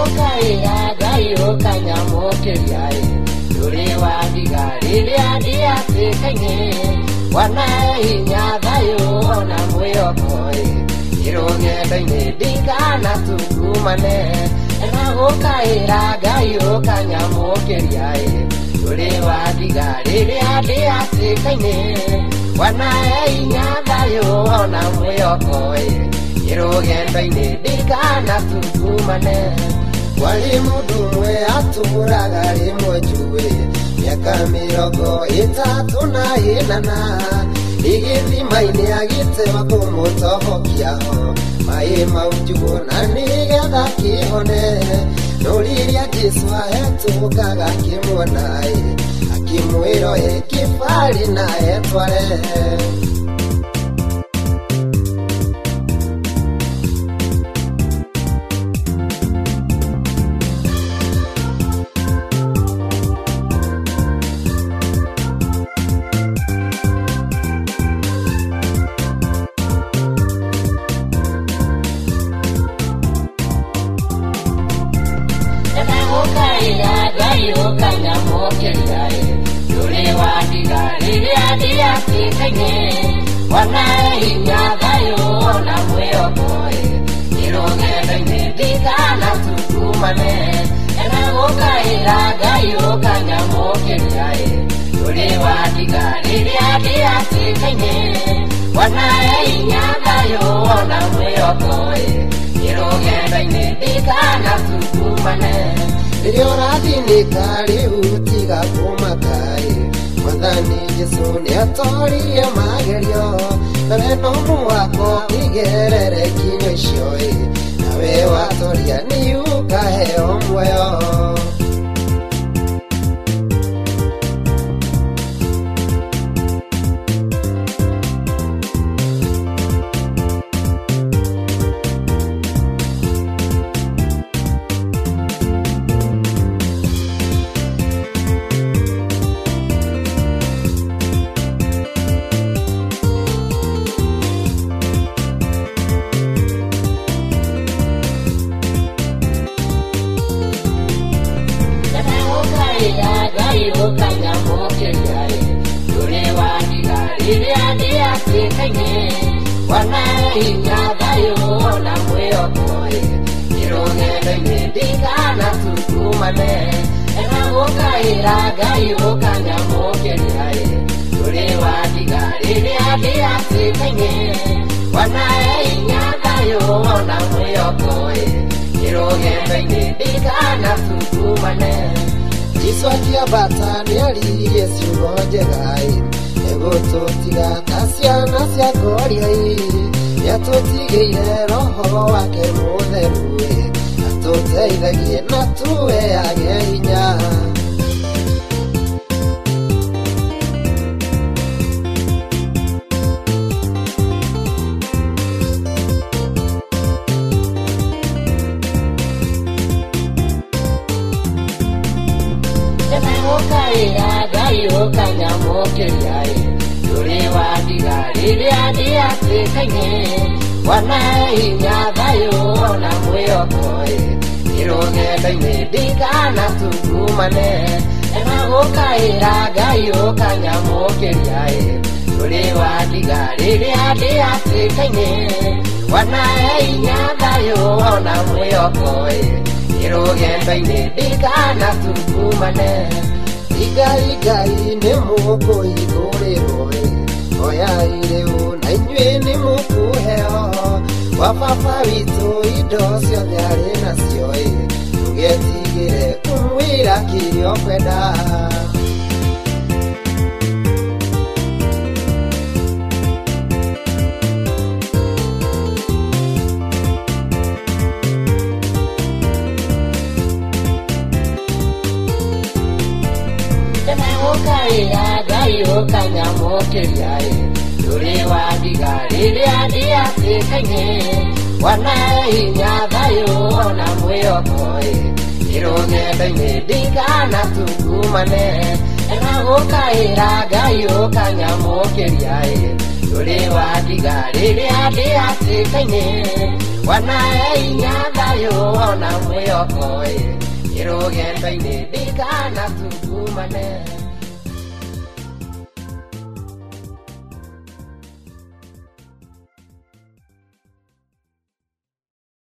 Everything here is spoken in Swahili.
Enagũkaĩra Ngai ũkanyamũkĩria Ndũrĩ wandigarĩria ndihatĩkaine Wana hinya thayũ ona mwĩhoko Rũgendo-inĩ ndikanatungumane Enagũkaĩra Ngai ũkanyamũkĩria Ndũrĩ wandigarĩria ndihatĩkaine Wana hinya thayũ ona mwĩhoko Rũgendo-inĩ ndikanatungumane Wali mũndũ ũmwe atũũraga rĩmwe njũĩ Mĩaka 38 Igĩthima-inĩ agĩtema kũmũtobokia ho Maĩ mau njugũ na nĩgetha kĩhone No rĩrĩa Jesũ ahetũkaga akĩmuona Akĩmwĩra kĩbarĩ na etware Enagũkaĩra Ngai ũkanyamũkĩria Ndũrĩ wandigarĩria ndihatĩkaine Wana hinya thayũ ona mwĩhoko Rũgendo-inĩ ndikanatungumane Enagũkaĩra Ngai ũkanyamũkĩria Ndũrĩ wandigarĩria ndihatĩkaine Wana hinya thayũ ona mwĩhoko Rũgendo-inĩ ndikanatungumane Rĩrĩa ũrathinĩka rĩu tiga kũmaka Mwathani Jesũ nĩatorie magerio Nawe no mũhaka ũkĩgerere nginya icio Nawe watoria nĩũkaheo muoyo Ngai ũkanyamũkĩria Ndũrĩ wandigarĩria ndihatĩkaine Wana hinya thayũ ona mwĩhoko Rũgendo-inĩ ndikanatungumane Enagũkaĩra Ngai ũkanyamũkĩria Ndũrĩ wandigarĩria ndihatĩkaine Wana hinya thayũ ona mwĩhoko Rũgendo-inĩ ndikanatungumane Jesũ akĩambata nĩaririe ciugo njega Egũtũtiga ta ciana cia ngoria Nĩatũtigĩire roho wake mũtheru Atũteithagie na tũheage hinya Enagũkaĩra Ngai ũkanyamũkĩria Ndũrĩ wandigarĩria ndihatĩkaine Wana hinya thayũ ona mwĩhoko Rũgendo-inĩ ndikanatungumane Enagũkaĩra Ngai ũkanyamũkĩria Ndũrĩ wandigarĩria ndihatĩkaine Wana hinya thayũ ona mwĩhoko Rũgendo-inĩ ndikanatungumane Ngai nĩ mũkũhingũrĩrwo Oyai rĩu na inyuĩ nĩ mũkũheo Wa baba witũ indo ciothe arĩ nacio Ndũgetigĩre kũmwĩra kĩrĩa ũkwenda Enagũkaĩra Ngai ũkanyamũkĩria Ndũrĩ wandigarĩria ndihatĩkaine Wana hinya thayũ ona mwĩhoko Rũgendo-inĩ ndikanatungumane Enagũkaĩra Ngai ũkanyamũkĩria Ndũrĩ wandigarĩria ndihatĩkaine Wana hinya thayũ ona mwĩhoko mwĩhoko ĩ irũgendo-inĩ ndigana tungumane